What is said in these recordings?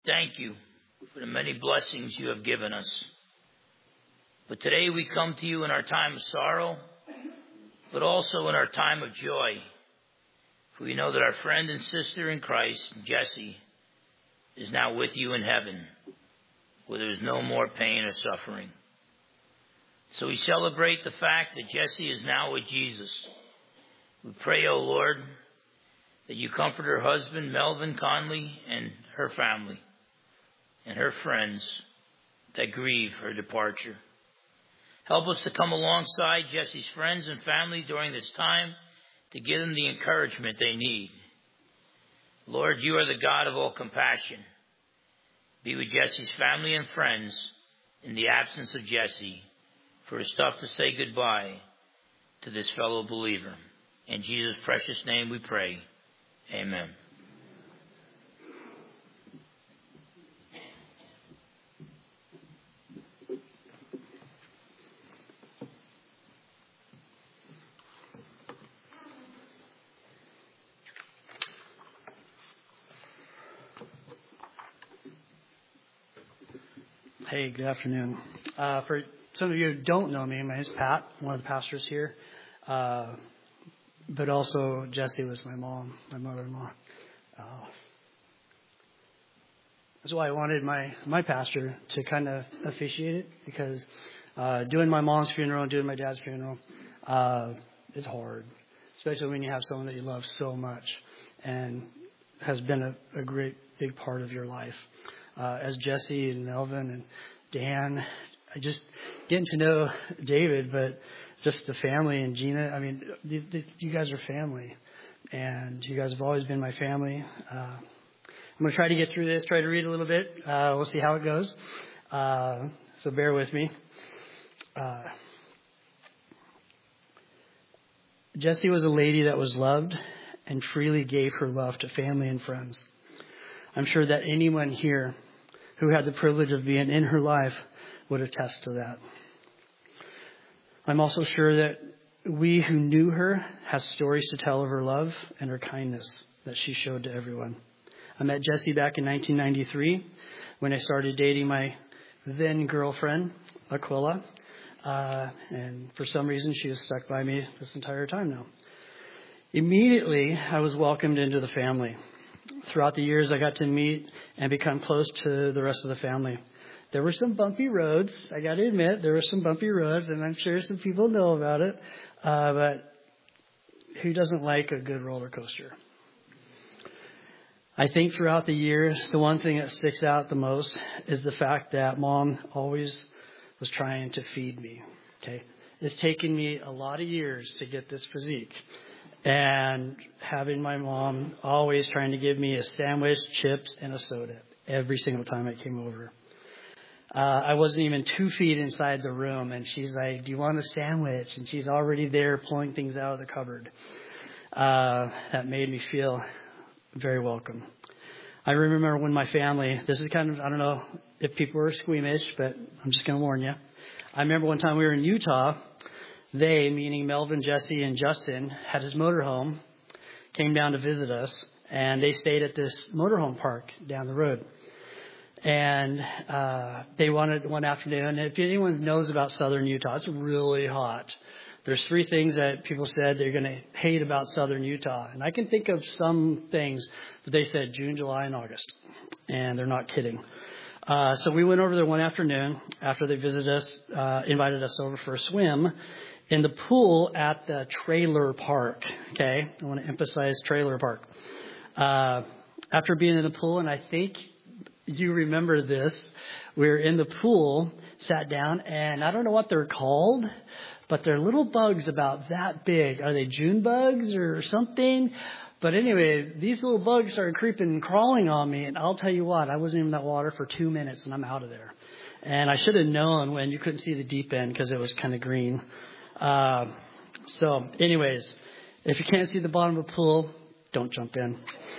Thank you for the many blessings you have given us. But today we come to you in our time of sorrow, but also in our time of joy. For we know that our friend and sister in Christ, Jessie, is now with you in heaven, where there is no more pain or suffering. So we celebrate the fact that Jessie is now with Jesus. We pray, O Lord, that you comfort her husband, Melvin Conley, and her family, and her friends that grieve her departure. Help us to come alongside Jessie's friends and family during this time to give them the encouragement they need. Lord, you are the God of all compassion. Be with Jessie's family and friends in the absence of Jessie, for it's tough to say goodbye to this fellow believer. In Jesus' precious name we pray. Amen. Hey, good afternoon. For some of you who don't know me, my name is Pat, one of the pastors here. But also, Jessie was my mom, my mother-in-law. That's why I wanted my pastor to kind of officiate it, because doing my mom's funeral and doing my dad's funeral is hard, especially when you have someone that you love so much and has been a great big part of your life. As Jessie and Melvin and Dan, I just getting to know David, but just the family and Gina. I mean, you guys are family, and you guys have always been my family. I'm going to try to get through this, try to read a little bit. We'll see how it goes. So bear with me. Jessie was a lady that was loved and freely gave her love to family and friends. I'm sure that anyone here who had the privilege of being in her life would attest to that. I'm also sure that we who knew her have stories to tell of her love and her kindness that she showed to everyone. I met Jessie back in 1993 when I started dating my then girlfriend, Aquila. And for some reason, she has stuck by me this entire time now. Immediately, I was welcomed into the family. Throughout the years, I got to meet and become close to the rest of the family. There were some bumpy roads. I got to admit, there were some bumpy roads, and I'm sure some people know about it. But who doesn't like a good roller coaster? I think throughout the years, the one thing that sticks out the most is the fact that Mom always was trying to feed me. Okay, it's taken me a lot of years to get this physique. And having my mom always trying to give me a sandwich, chips, and a soda every single time I came over. I wasn't even 2 feet inside the room, and she's like, "Do you want a sandwich?" And she's already there pulling things out of the cupboard. That made me feel very welcome. I remember when my family, this is kind of, I don't know if people were squeamish, but I'm just going to warn you. I remember one time we were in Utah. They, meaning Melvin, Jessie, and Justin, had his motorhome, came down to visit us, and they stayed at this motorhome park down the road. And they wanted one afternoon. And if anyone knows about southern Utah, it's really hot. There's 3 things that people said they're going to hate about southern Utah. And I can think of some things, but they said June, July, and August. And they're not kidding. So we went over there one afternoon after they visited us, invited us over for a swim in the pool at the trailer park. Okay, I want to emphasize trailer park. After being in the pool, and I think you remember this, we were in the pool, sat down, and I don't know what they're called, but they're little bugs about that big. Are they June bugs or something? But anyway, these little bugs started creeping and crawling on me, and I'll tell you what, I wasn't in that water for 2 minutes, and I'm out of there. And I should have known when you couldn't see the deep end because it was kind of green. So anyways, if you can't see the bottom of the pool, don't jump in.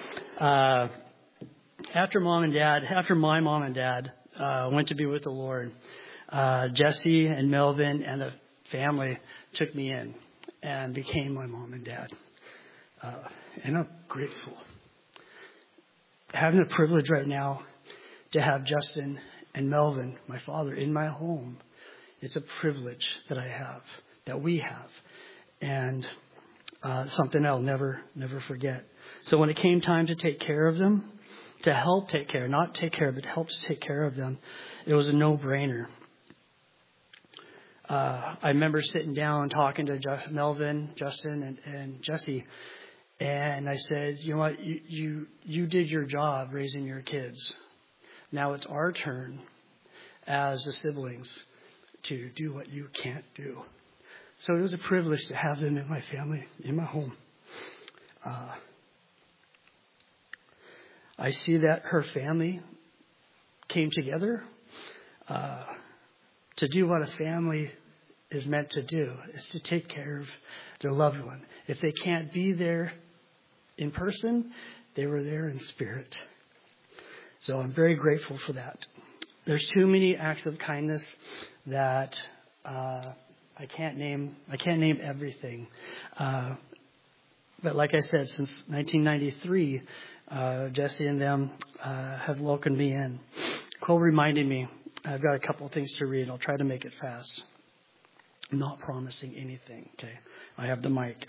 After my mom and dad went to be with the Lord, Jessie and Melvin and the family took me in and became my mom and dad. And I'm grateful. Having the privilege right now to have Justin and Melvin, my father, in my home. It's a privilege that I have, that we have, and something I'll never forget. So when it came time to take care of them, to help take care, not take care, but help to take care of them, it was a no-brainer. I remember sitting down talking to Melvin, Justin, and Jesse, and I said, you know what, you did your job raising your kids. Now it's our turn as the siblings to do what you can't do. So it was a privilege to have them in my family, in my home. I see that her family came together to do what a family is meant to do, is to take care of their loved one. If they can't be there in person, they were there in spirit. So I'm very grateful for that. There's too many acts of kindness that I can't name everything. But like I said, since 1993, Jesse and them have welcomed me in. Quill reminded me, I've got a couple of things to read. I'll try to make it fast. I'm not promising anything, okay? I have the mic.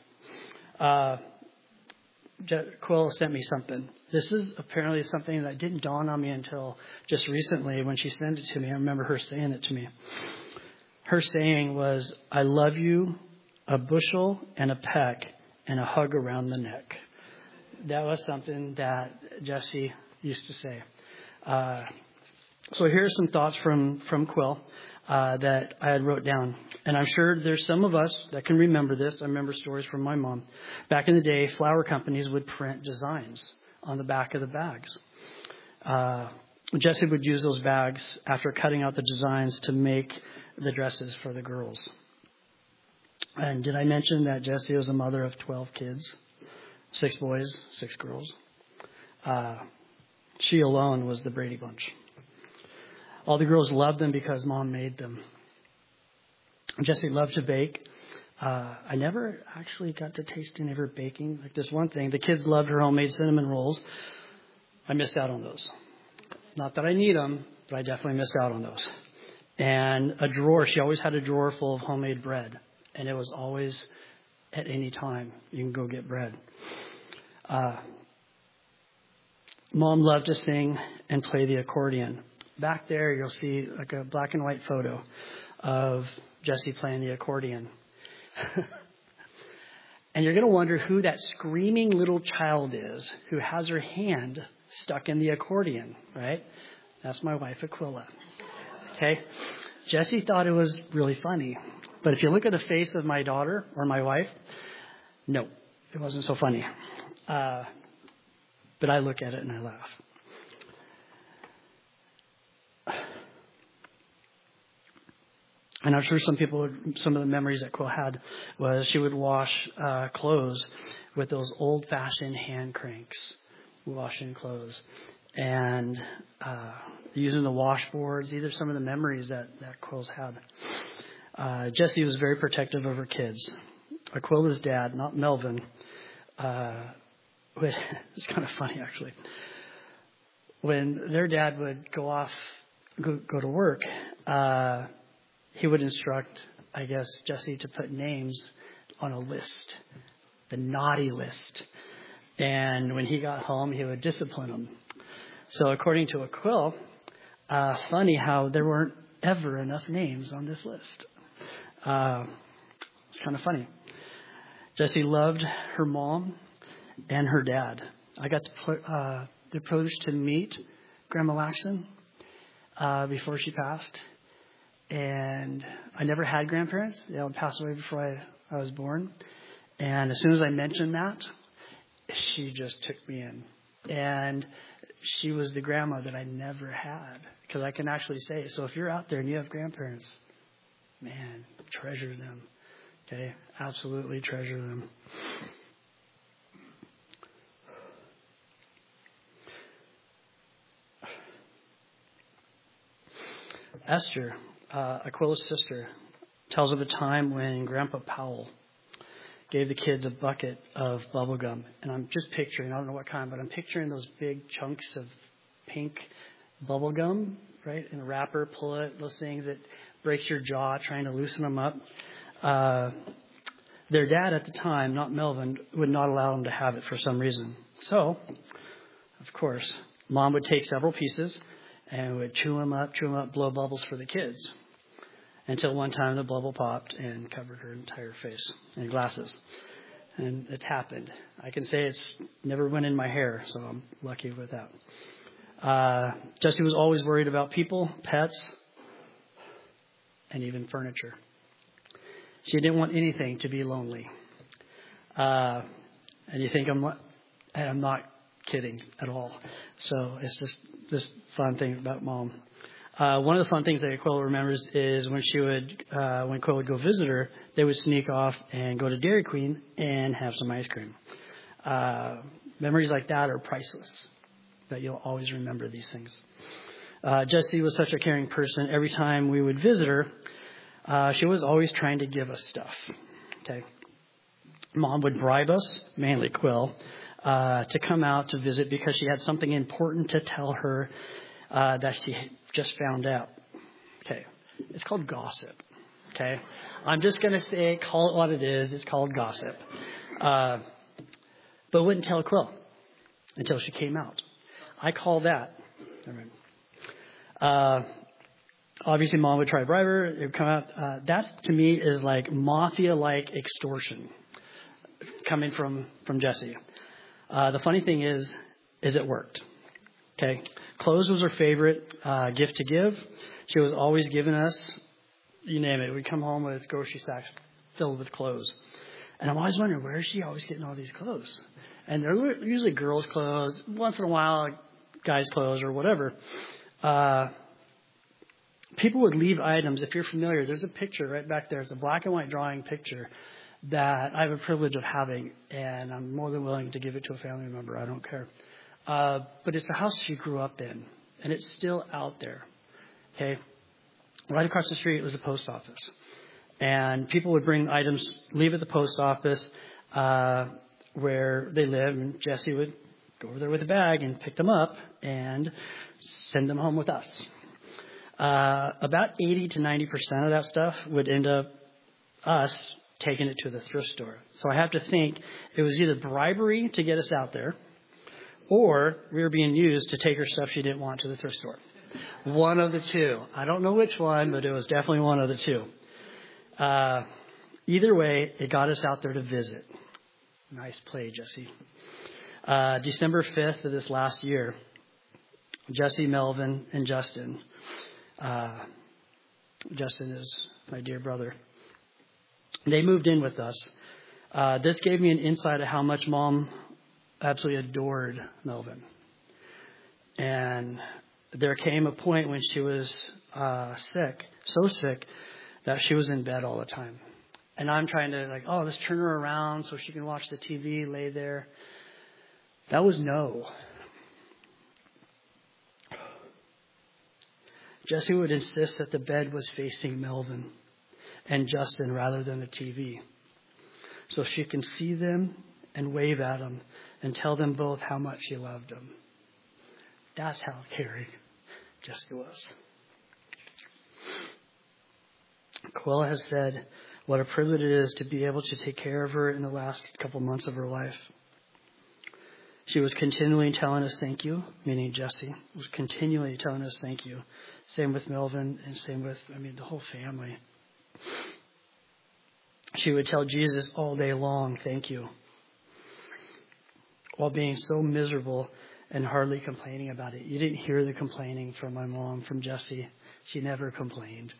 Quill sent me something. This is apparently something that didn't dawn on me until just recently when she sent it to me. I remember her saying it to me. Her saying was, I love you, a bushel and a peck and a hug around the neck. That was something that Jesse used to say. So here's some thoughts from Quill that I had wrote down. And I'm sure there's some of us that can remember this. I remember stories from my mom. Back in the day, flower companies would print designs on the back of the bags. Jesse would use those bags after cutting out the designs to make the dresses for the girls. And did I mention that Jessie was a mother of 12 kids? 6 boys, 6 girls. She alone was the Brady Bunch. All the girls loved them because Mom made them. Jessie loved to bake. I never actually got to taste any of her baking. Like this one thing, the kids loved her homemade cinnamon rolls. I missed out on those. Not that I need them, but I definitely missed out on those. And a drawer, she always had a drawer full of homemade bread. And it was always at any time you can go get bread. Mom loved to sing and play the accordion. Back there, you'll see like a black and white photo of Jessie playing the accordion. And you're going to wonder who that screaming little child is who has her hand stuck in the accordion, right? That's my wife, Aquila. Okay? Jessie thought it was really funny. But if you look at the face of my daughter or my wife, no, it wasn't so funny. But I look at it and I laugh. And I'm sure some of the memories that Quill had was she would wash clothes with those old-fashioned hand cranks, washing clothes, and using the washboards. These are some of the memories that Quill's had. Jessie was very protective of her kids. Aquila's dad, not Melvin, it's kind of funny actually. When their dad would go to work, he would instruct, I guess, Jessie to put names on a list, the naughty list. And when he got home, he would discipline them. So according to Quill, funny how there weren't ever enough names on this list. It's kind of funny. Jessie loved her mom and her dad. I got the privilege to meet Grandma Laxton before she passed. And I never had grandparents. They would pass away before I was born. And as soon as I mentioned that, she just took me in. And she was the grandma that I never had. Because I can actually say, so if you're out there and you have grandparents, man, treasure them. Okay? Absolutely treasure them. Esther, Aquila's sister, tells of a time when Grandpa Powell gave the kids a bucket of bubble gum. And I'm just picturing, I don't know what kind, but I'm picturing those big chunks of pink bubble gum, right, in a wrapper, pull it, those things that breaks your jaw, trying to loosen them up. Their dad at the time, not Melvin, would not allow them to have it for some reason. So, of course, Mom would take several pieces and would chew them up, blow bubbles for the kids. Until one time the bubble popped and covered her entire face in glasses. And it happened. I can say it's never went in my hair, so I'm lucky with that. Jessie was always worried about people, pets, and even furniture. She didn't want anything to be lonely. And you think I'm not kidding at all. So it's just this fun thing about Mom. One of the fun things that Quill remembers is when Quill would go visit her, they would sneak off and go to Dairy Queen and have some ice cream. Memories like that are priceless, but you'll always remember these things. Jessie was such a caring person. Every time we would visit her, she was always trying to give us stuff. Okay, Mom would bribe us, mainly Quill, to come out to visit because she had something important to tell her that she just found out. Okay, it's called gossip. Okay, I'm just going to say, call it what it is. It's called gossip. But wouldn't tell Quill until she came out. I call that. Obviously, Mom would try to bribe her. It would come out. That, to me, is like mafia-like extortion coming from Jessie. The funny thing is it worked. Okay, clothes was her favorite gift to give. She was always giving us, you name it. We'd come home with grocery sacks filled with clothes. And I'm always wondering, where is she always getting all these clothes? And they're usually girls' clothes, once in a while, guys' clothes or whatever. People would leave items. If you're familiar, there's a picture right back there. It's a black and white drawing picture that I have a privilege of having, and I'm more than willing to give it to a family member. I don't care. But it's the house she grew up in, and it's still out there. Okay? Right across the street was the post office. And people would bring items, leave at the post office where they live, and Jessie would go over there with a bag and pick them up and send them home with us. About 80 to 90% of that stuff would end up us taking it to the thrift store. So I have to think it was either bribery to get us out there, or we were being used to take her stuff she didn't want to the thrift store. One of the two. I don't know which one, but it was definitely one of the two. Either way, it got us out there to visit. Nice play, Jessie. December 5th of this last year, Jessie, Melvin, and Justin. Justin is my dear brother. They moved in with us. This gave me an insight of how much Mom absolutely adored Melvin. And there came a point when she was sick, so sick, that she was in bed all the time. And I'm trying to let's turn her around so she can watch the TV, lay there. That was no. Jessie would insist that the bed was facing Melvin and Justin rather than the TV, so she can see them and wave at them and tell them both how much she loved them. That's how caring Jessie was. Quill has said what a privilege it is to be able to take care of her in the last couple months of her life. She was continually telling us thank you, meaning Jessie was continually telling us thank you. Same with Melvin and same with, the whole family. She would tell Jesus all day long, thank you, while being so miserable and hardly complaining about it. You didn't hear the complaining from my mom, from Jessie. She never complained.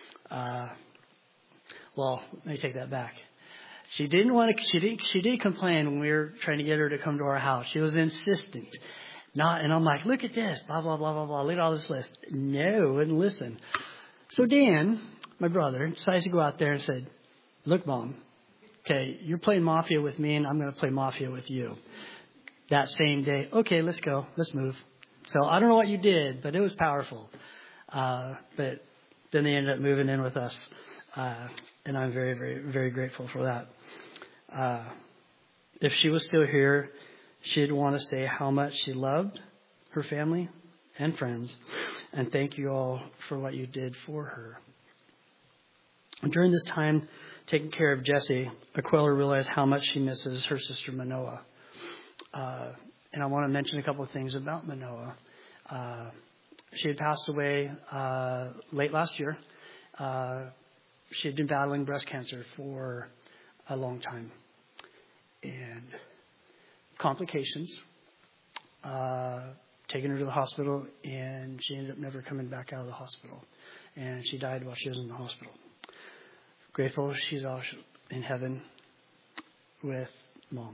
Well, let me take that back. She did complain when we were trying to get her to come to our house. She was insistent. And I'm like, look at this, blah, blah, blah, blah, blah. Look at all this list. No, wouldn't listen. So Dan, my brother, decides to go out there and said, look, Mom, okay, you're playing Mafia with me and I'm going to play Mafia with you. That same day, okay, let's go. Let's move. So I don't know what you did, but it was powerful. But then they ended up moving in with us. And I'm very, very, very grateful for that. If she was still here, she'd want to say how much she loved her family and friends, and thank you all for what you did for her. During this time taking care of Jessie, Aquila realized how much she misses her sister Manoah. And I want to mention a couple of things about Manoah. She had passed away late last year. She had been battling breast cancer for a long time. And complications, taken her to the hospital, and she ended up never coming back out of the hospital. And she died while she was in the hospital. Grateful she's out in heaven with Mom.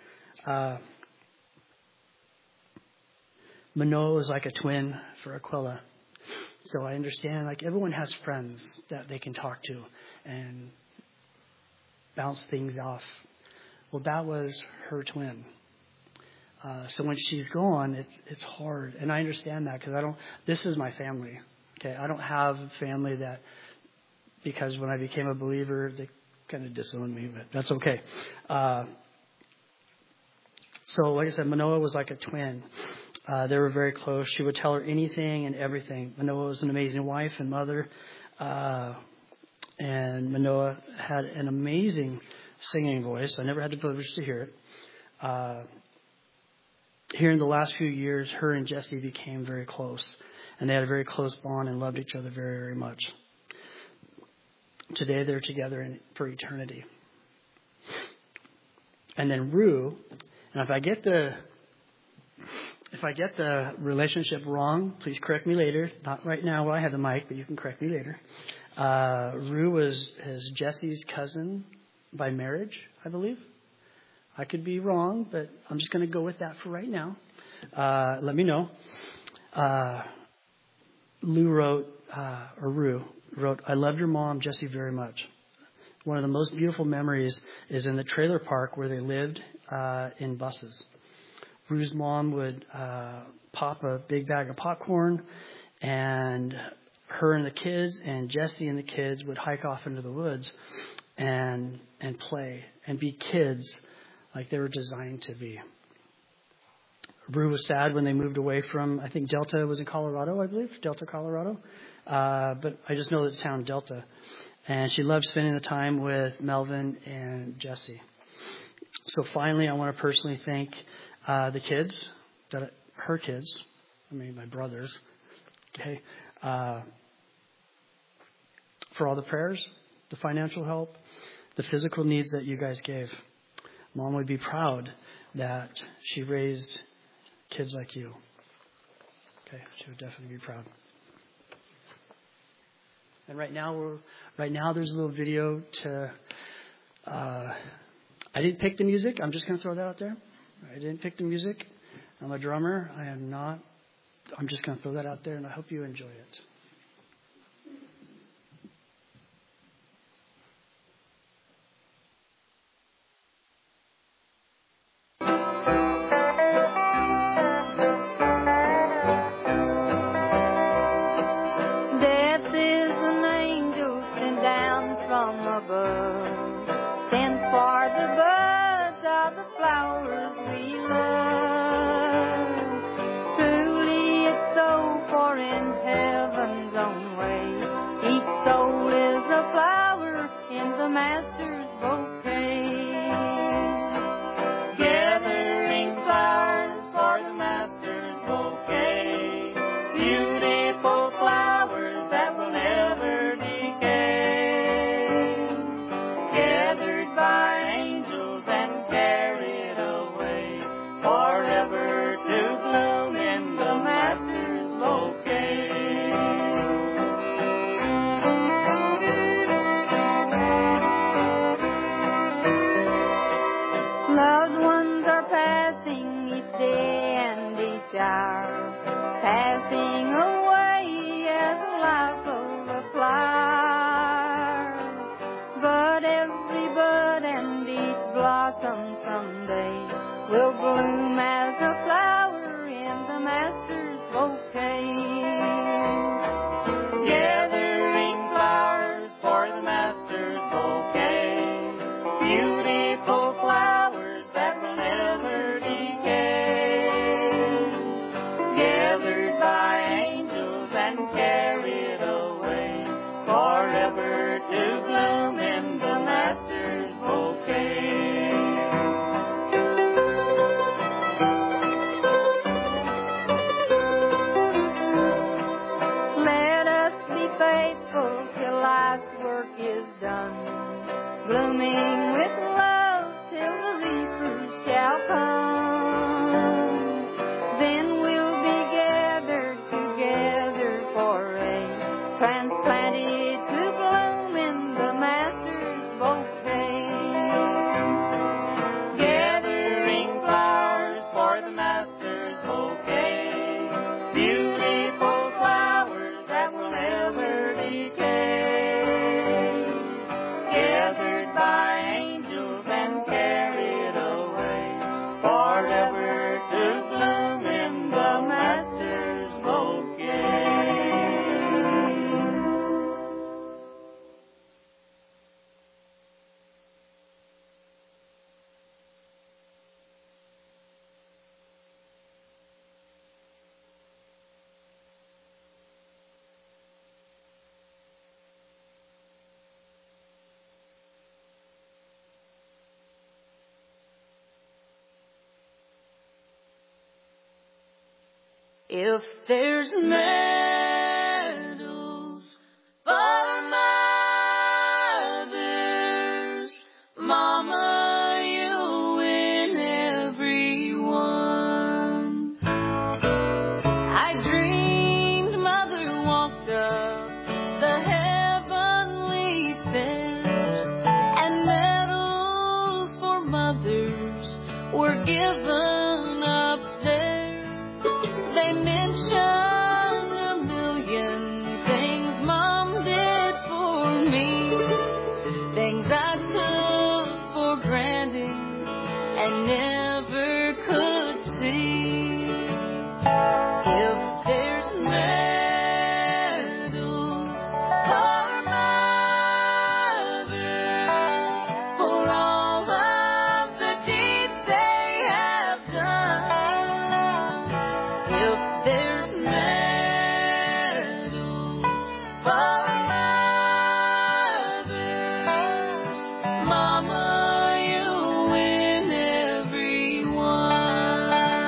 Manoah was like a twin for Aquila. So I understand, like, everyone has friends that they can talk to and bounce things off. Well, that was her twin. So when she's gone, it's hard. And I understand that because this is my family. Okay, I don't have family that, because when I became a believer, they kind of disowned me, but that's okay. So like I said, Manoah was like a twin. They were very close. She would tell her anything and everything. Manoah was an amazing wife and mother. And Manoah had an amazing singing voice. I never had the privilege to hear it. Here in the last few years, her and Jessie became very close. And they had a very close bond and loved each other very, very much. Today they're together for eternity. And then Rue, and if I get the relationship wrong, please correct me later. Not right now while I have the mic, but you can correct me later. Rue is Jessie's cousin by marriage, I believe. I could be wrong, but I'm just going to go with that for right now. Let me know. Rue wrote, I loved your mom, Jessie, very much. One of the most beautiful memories is in the trailer park where they lived in buses. Rue's mom would pop a big bag of popcorn, and her and the kids and Jessie and the kids would hike off into the woods and play and be kids like they were designed to be. Rue was sad when they moved away from, I think Delta was in Colorado, I believe, Delta, Colorado. But I just know the town Delta. And she loved spending the time with Melvin and Jessie. So finally, I want to personally thank the kids, her kids, my brothers, okay, for all the prayers, the financial help, the physical needs that you guys gave. Mom would be proud that she raised kids like you. Okay, she would definitely be proud. And right now there's a little video to. I didn't pick the music. I'm just going to throw that out there. I didn't pick the music. I'm a drummer. I am not. I'm just going to throw that out there, and I hope you enjoy it. Gathered by and carried away, forever to bloom in the Master's bouquet. Let us be faithful till life's work is done, blooming with love till the reapers shall come. Then we'll be gathered together for a transplanted to bloom in the Master's bouquet. Gathering flowers for the Master's bouquet, beautiful flowers that will never decay, gathered by angels and carried away, forever to bloom in the Master's bouquet. If there's medals for mothers, Mama, you win every one. I dreamed Mother walked up the heavenly stairs, and medals for mothers were given up there. They mentioned a million things Mom did for me, things I took for granted and never could see. If there's medals for mothers, for all of the deeds they have done, if there's medals for mothers, Mama, you win every one.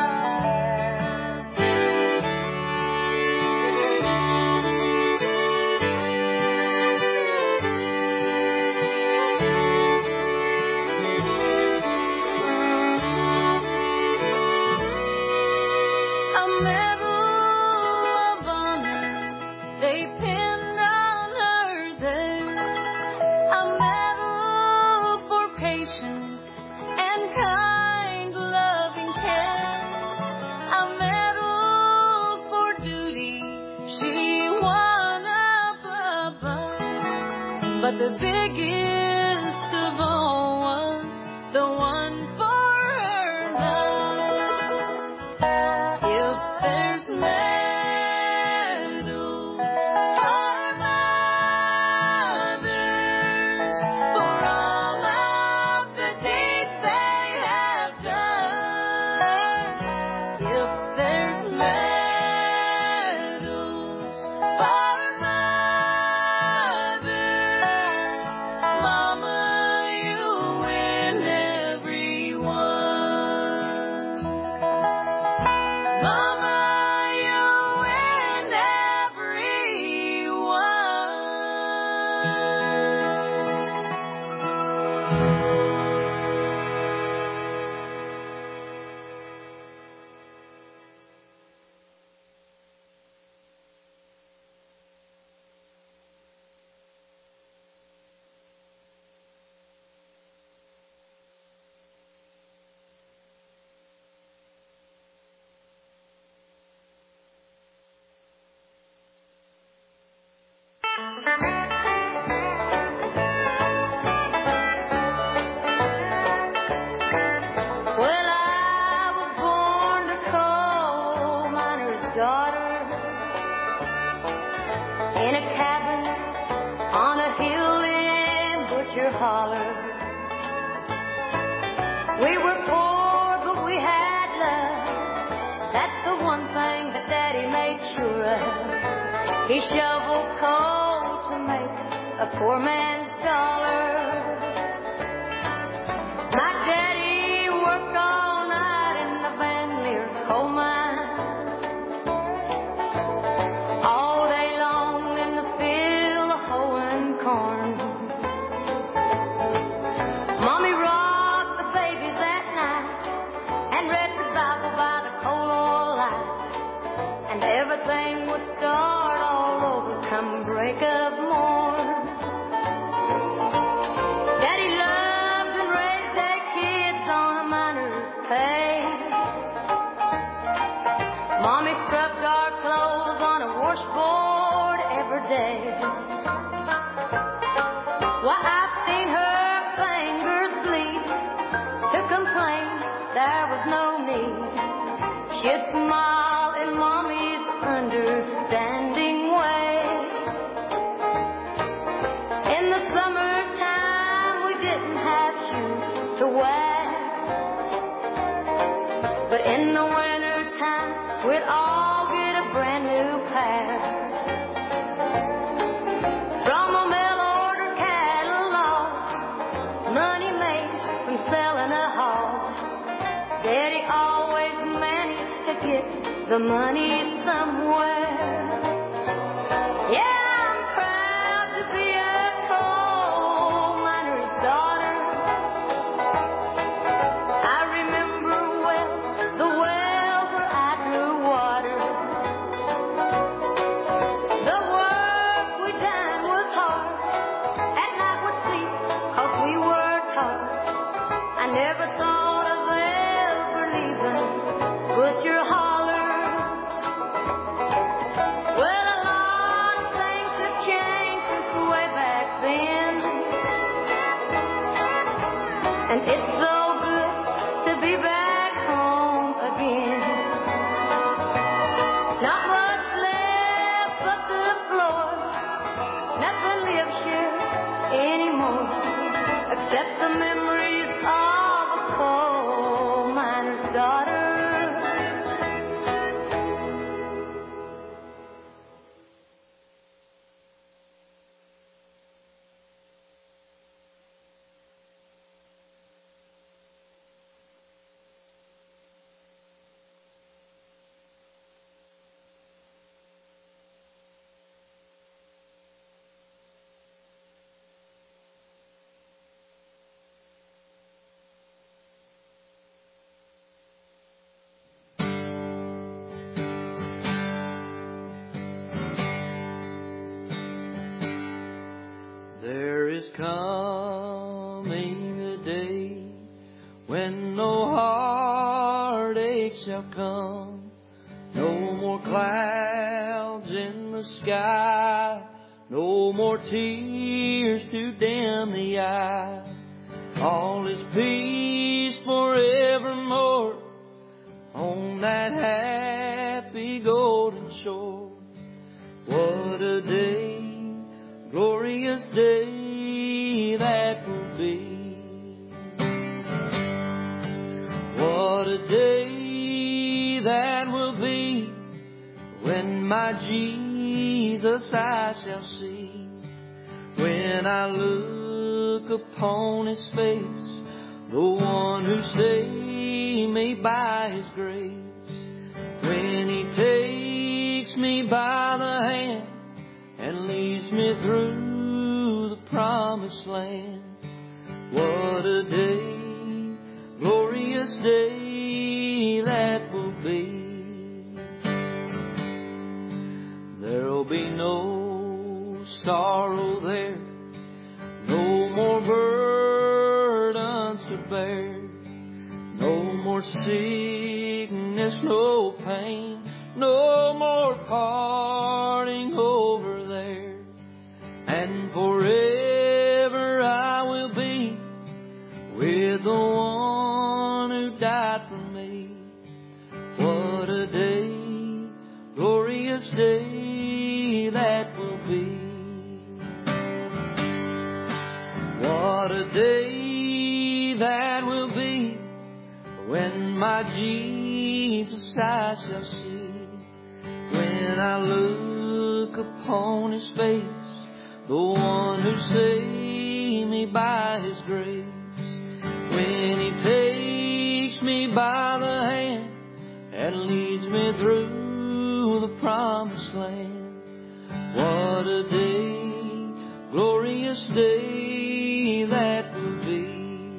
A medal of honor they pinned on her there, a medal for patience and kind loving care, a medal for duty she won up above, but the biggest of all was the one for her love. If there's medals for mothers, for all of the deeds they have done, if there's medals for mothers, Mama, you win every one. Mama, you win every one. Well, I was born a coal miner's daughter in a cabin on a hill in Butcher Holler. We were poor, but we had love. That's the one thing that Daddy made sure of. He shoveled coal to make a poor man's dollar. My daddy worked all night in the Vanlier coal mine. All day long in the field hoeing corn. Mommy rocked the babies at night and read the Bible by the coal oil light. And everything would start all over come break of morn. Daddy loved and raised their kids on a miner's pay. Mommy scrubbed our clothes on a washboard every day. Why, I've seen her fingers bleed to complain there was no need. She'd smile in Mommy's understanding way. In the summertime we didn't have shoes to wear, but in the wintertime we'd all get a brand new pair. From a mail order catalog, money made from selling a hog. Daddy always managed to get the money somewhere. Yeah, I'm proud to be a coal miner's daughter. I remember well the well where I drew water. The work we done was hard. At night we'd sleep 'cause we worked hard. I never thought of ever leaving Butcher Holler. Well, a lot of things have changed since way back then, and it's so good to be back home again. Not much left but the floor, nothing lives here anymore, except the memories of a coal miner's daughter. There is coming a day when no heartache shall come, no more clouds in the sky, no more tears to dim the eye. All is peace forevermore on that happy golden shore. What a day, glorious day that will be. What a day that will be when my Jesus I shall see. When I look upon His face, the one who saved me by His grace. When He takes me by the hand and leads me through the promised land. What a day, glorious day that will be. There'll be no sorrow there, no more burdens to bear, no more sickness, no pain, no more parting over there. And forever I will be with the one who died for me. What a day, glorious day that will be. What a day that will be when my Jesus I shall see. When I look upon upon His face, the one who saved me by His grace. When He takes me by the hand and leads me through the promised land. What a day, glorious day that will be.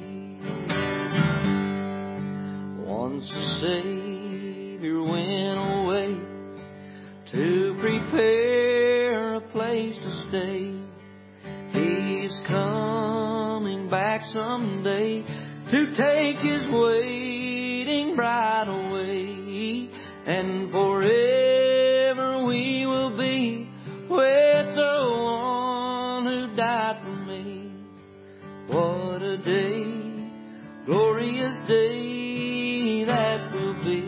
Once the Savior went away to prepare a place to stay. He's coming back someday to take His waiting bride away, and forever we will be with the one who died for me. What a day, glorious day that will be.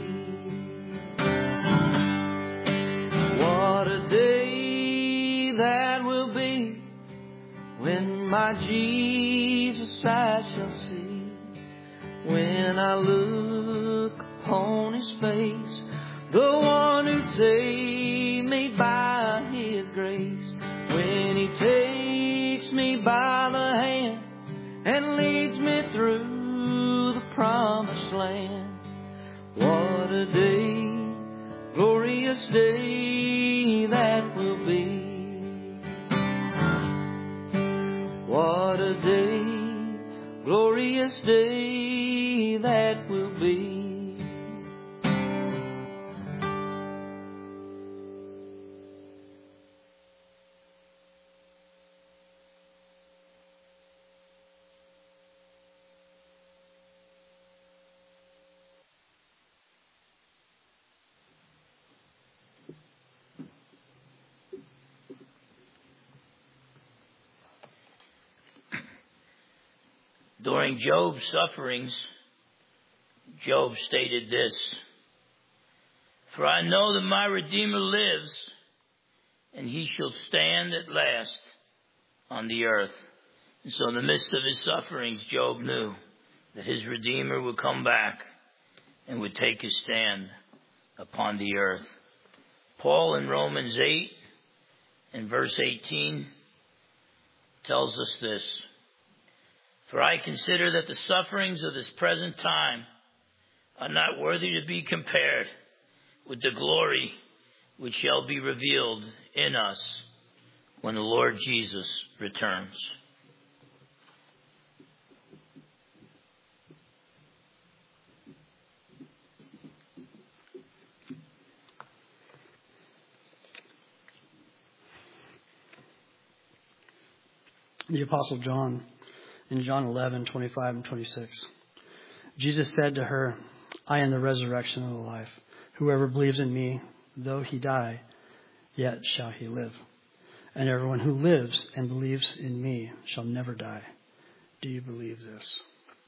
What a day that will be when my Jesus I shall see. When I look upon His face, the one who saved me by His grace. When He takes me by the hand and leads me through the promised land. What a day, glorious day that will be. What a day, glorious day that will be. During Job's sufferings, Job stated this: "For I know that my Redeemer lives, and He shall stand at last on the earth." And so in the midst of his sufferings, Job knew that his Redeemer would come back and would take His stand upon the earth. Paul in Romans 8 and verse 18 tells us this: "For I consider that the sufferings of this present time are not worthy to be compared with the glory which shall be revealed in us when the Lord Jesus returns." The Apostle John, in John 11:25 and 26. Jesus said to her, "I am the resurrection and the life. Whoever believes in me, though he die, yet shall he live. And everyone who lives and believes in me shall never die." Do you believe this?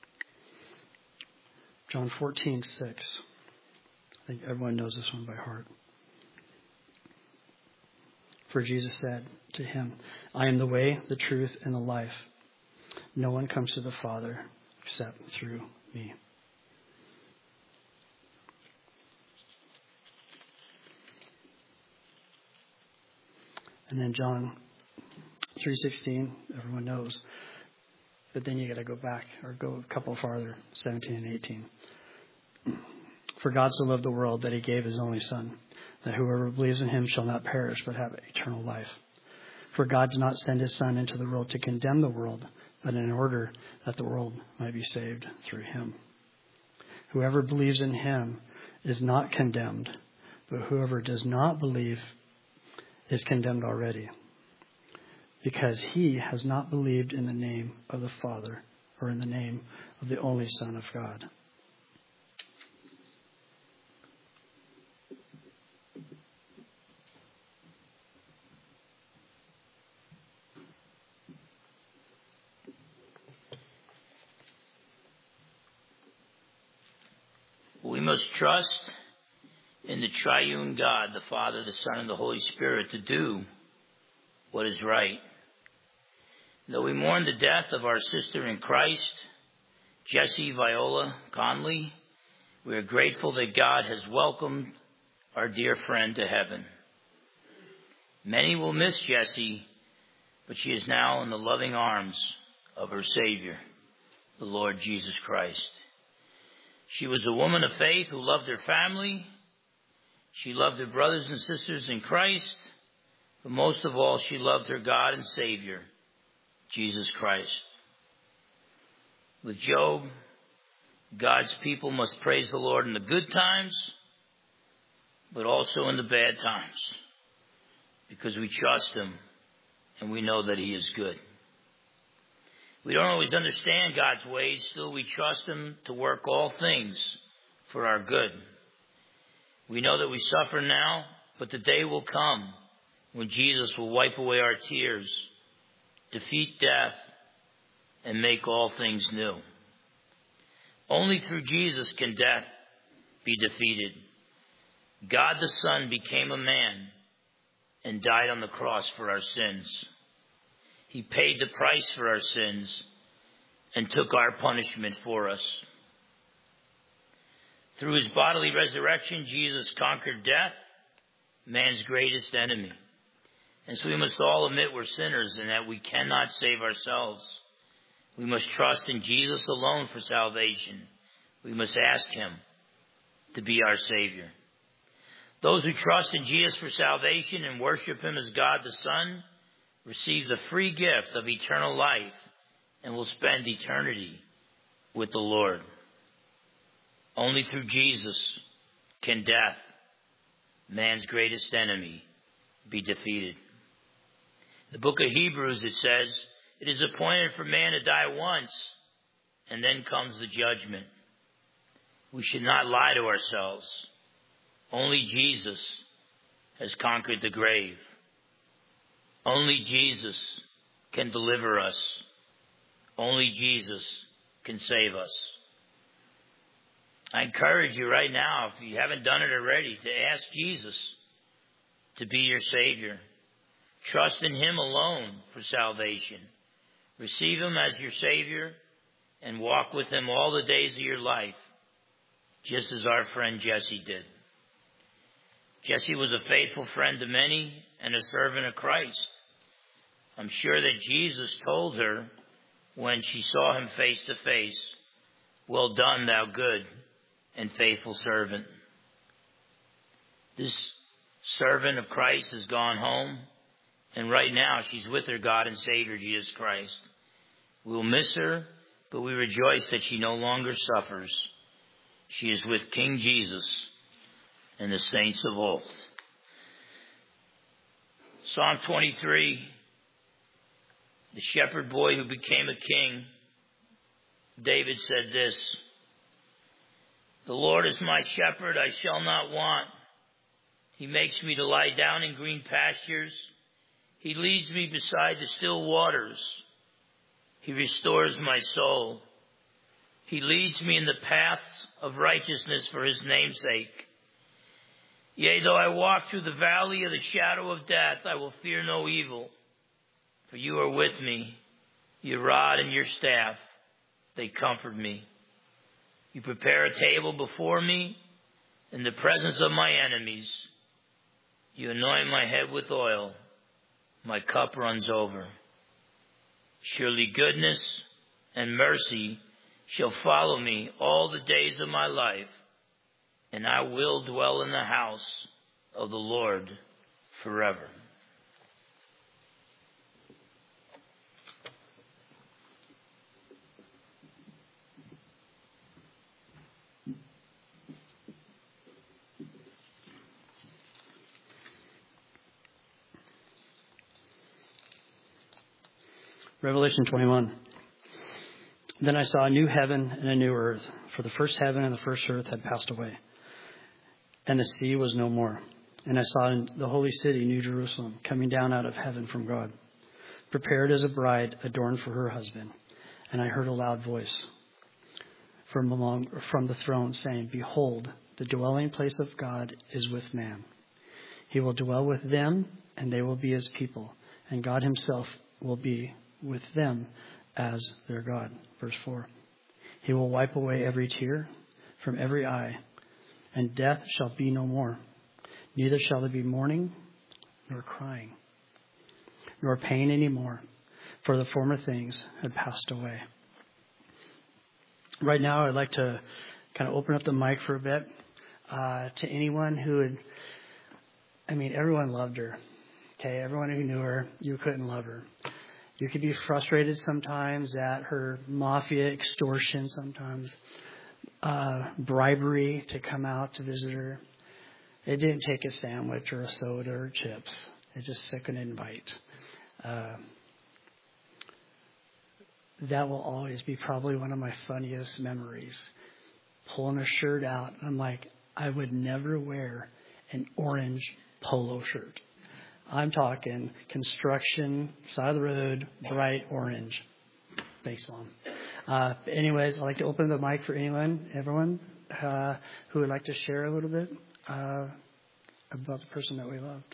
John 14:6. I think everyone knows this one by heart. For Jesus said to him, "I am the way, the truth, and the life. No one comes to the Father except through me." And then John 3:16, everyone knows. But then you got to go back or go a couple farther, 17 and 18. "For God so loved the world that He gave His only Son, that whoever believes in Him shall not perish but have eternal life. For God did not send His Son into the world to condemn the world, but in order that the world might be saved through Him. Whoever believes in Him is not condemned, but whoever does not believe is condemned already, because he has not believed in the name of the Father or in the name of the only Son of God." We must trust in the triune God, the Father, the Son, and the Holy Spirit, to do what is right. Though we mourn the death of our sister in Christ, Jessie Viola Conley, we are grateful that God has welcomed our dear friend to heaven. Many will miss Jessie, but she is now in the loving arms of her Savior, the Lord Jesus Christ. She was a woman of faith who loved her family. She loved her brothers and sisters in Christ. But most of all, she loved her God and Savior, Jesus Christ. With Job, God's people must praise the Lord in the good times, but also in the bad times, because we trust Him and we know that He is good. We don't always understand God's ways, still we trust Him to work all things for our good. We know that we suffer now, but the day will come when Jesus will wipe away our tears, defeat death, and make all things new. Only through Jesus can death be defeated. God the Son became a man and died on the cross for our sins. He paid the price for our sins and took our punishment for us. Through His bodily resurrection, Jesus conquered death, man's greatest enemy. And so we must all admit we're sinners and that we cannot save ourselves. We must trust in Jesus alone for salvation. We must ask Him to be our Savior. Those who trust in Jesus for salvation and worship Him as God the Son receive the free gift of eternal life and will spend eternity with the Lord. Only through Jesus can death, man's greatest enemy, be defeated. In the book of Hebrews it says, "It is appointed for man to die once, and then comes the judgment." We should not lie to ourselves. Only Jesus has conquered the grave. Only Jesus can deliver us. Only Jesus can save us. I encourage you right now, if you haven't done it already, to ask Jesus to be your Savior. Trust in Him alone for salvation. Receive Him as your Savior and walk with Him all the days of your life, just as our friend Jessie did. Jessie was a faithful friend to many and a servant of Christ. I'm sure that Jesus told her when she saw Him face to face, "Well done, thou good and faithful servant." This servant of Christ has gone home, and right now she's with her God and Savior, Jesus Christ. We'll miss her, but we rejoice that she no longer suffers. She is with King Jesus and the saints of old. Psalm 23, the shepherd boy who became a king, David said this, "The Lord is my shepherd, I shall not want. He makes me to lie down in green pastures. He leads me beside the still waters. He restores my soul. He leads me in the paths of righteousness for His name's sake. Yea, though I walk through the valley of the shadow of death, I will fear no evil. For you are with me. Your rod and your staff, they comfort me. You prepare a table before me in the presence of my enemies. You anoint my head with oil. My cup runs over. Surely goodness and mercy shall follow me all the days of my life, and I will dwell in the house of the Lord forever." Revelation 21. Then I saw a new heaven and a new earth, for the first heaven and the first earth had passed away, and the sea was no more. And I saw the holy city, New Jerusalem, coming down out of heaven from God, prepared as a bride adorned for her husband. And I heard a loud voice from the throne saying, "Behold, the dwelling place of God is with man. He will dwell with them, and they will be His people, and God Himself will be with them as their God." Verse 4. He will wipe away every tear from every eye, and death shall be no more. Neither shall there be mourning, nor crying, nor pain anymore, for the former things had passed away. Right now, I'd like to kind of open up the mic for a bit to anyone who would, everyone loved her. Okay, everyone who knew her, you couldn't love her. You could be frustrated sometimes at her mafia extortion, sometimes bribery to come out to visit her. It didn't take a sandwich or a soda or chips. It just took an invite. That will always be probably one of my funniest memories. Pulling a shirt out, I'm like, I would never wear an orange polo shirt. I'm talking construction, side of the road, bright orange. Thanks, Mom. Anyways, I'd like to open the mic for everyone who would like to share a little bit about the person that we loved.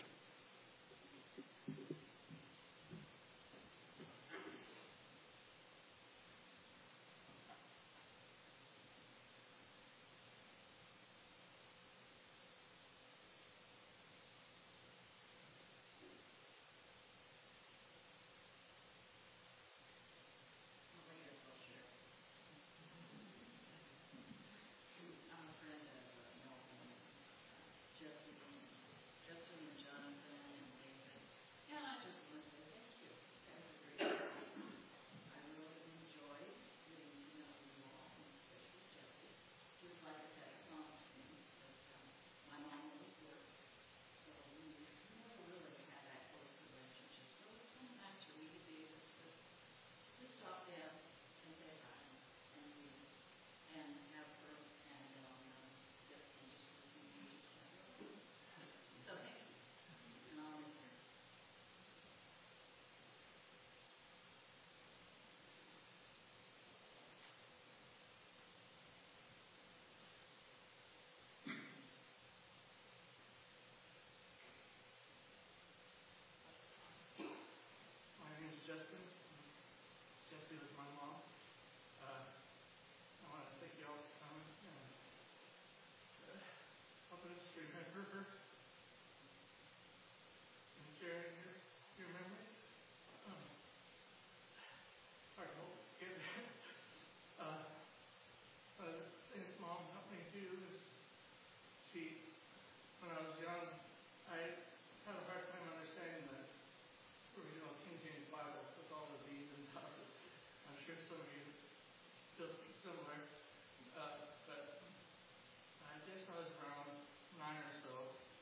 Jesse was my mom. I want to thank you all for coming and helping us remember her and sharing your memories. Sorry, we'll get there. One of the things Mom helped me do is when I was young, I had a hard time understanding the original King James Bible with all the D's and W's. I'm sure some of you feel similar, but I guess I was around 9 or so,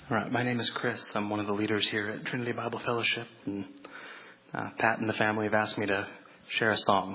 All right, my name is Chris. I'm one of the leaders here at Trinity Bible Fellowship. And Pat and the family have asked me to share a song.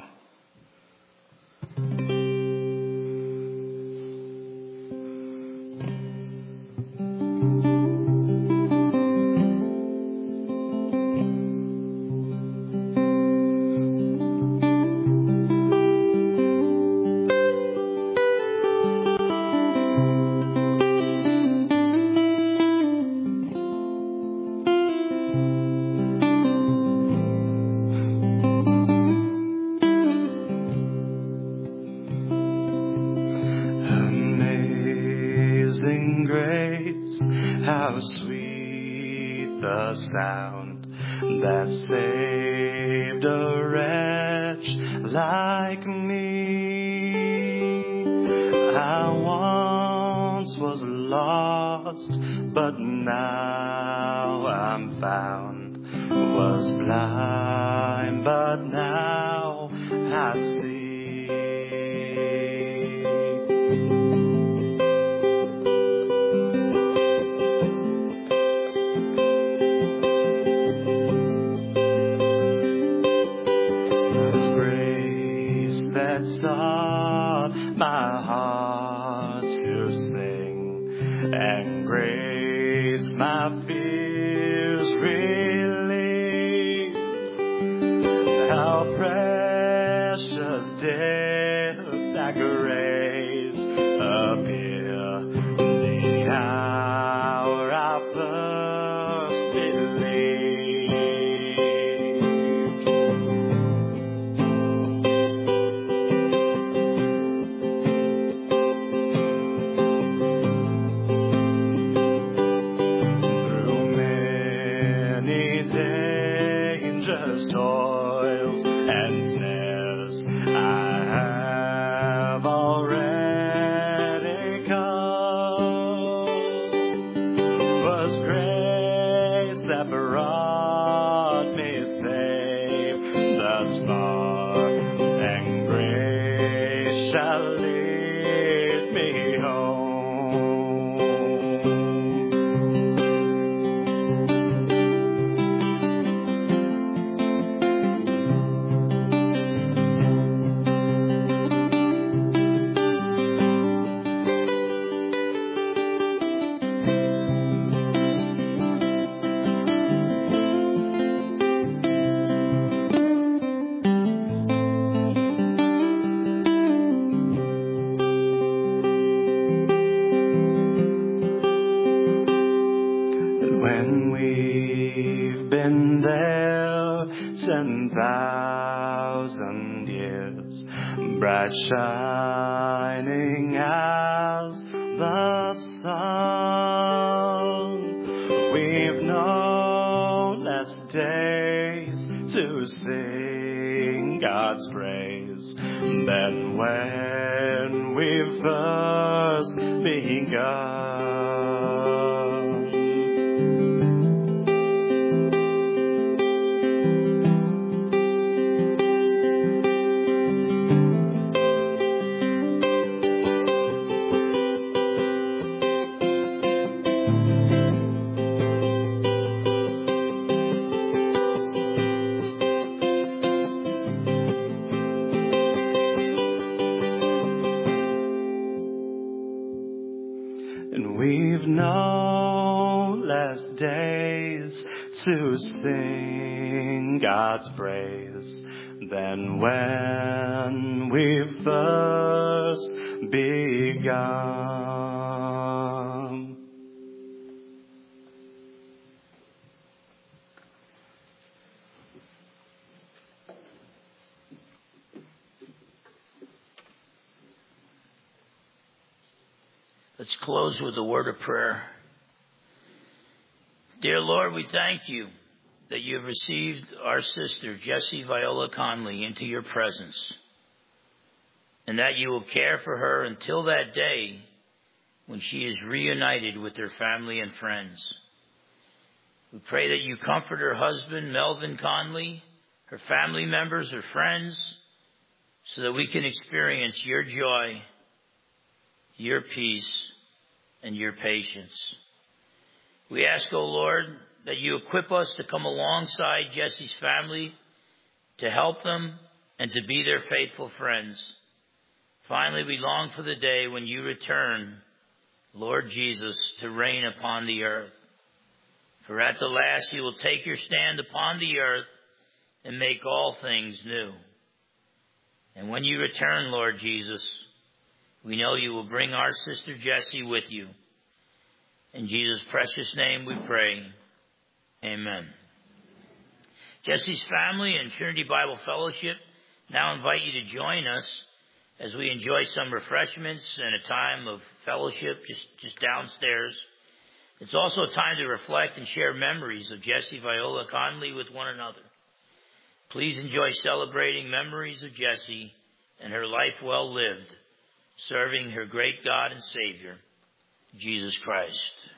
Sound that saved a wretch like me. I once was lost, but now I'm found. Was blind, but now I see. Taught my heart to sing, and grace my fears relieved. How precious death that grace appear, the hour I first believed. Toils and snares I have already come. Was grace that brought me safe thus far, and grace shall lead me home. When we've been there 10,000 years, bright shining as the sun, we've no less days to sing God's praise than when we first begun. And we've no less days to sing God's praise than when we first begun. Let's close with a word of prayer. Dear Lord, we thank you that you have received our sister, Jessie Viola Conley, into your presence, and that you will care for her until that day when she is reunited with her family and friends. We pray that you comfort her husband, Melvin Conley, her family members, her friends, so that we can experience your joy, your peace, and your patience. We ask, O Lord, that you equip us to come alongside Jesse's family, to help them and to be their faithful friends. Finally, we long for the day when you return, Lord Jesus, to reign upon the earth. For at the last you will take your stand upon the earth and make all things new. And when you return, Lord Jesus, we know you will bring our sister Jessie with you. In Jesus' precious name we pray. Amen. Jesse's family and Trinity Bible Fellowship now invite you to join us as we enjoy some refreshments and a time of fellowship just downstairs. It's also a time to reflect and share memories of Jessie Viola Conley with one another. Please enjoy celebrating memories of Jessie and her life well lived, serving her great God and Savior, Jesus Christ.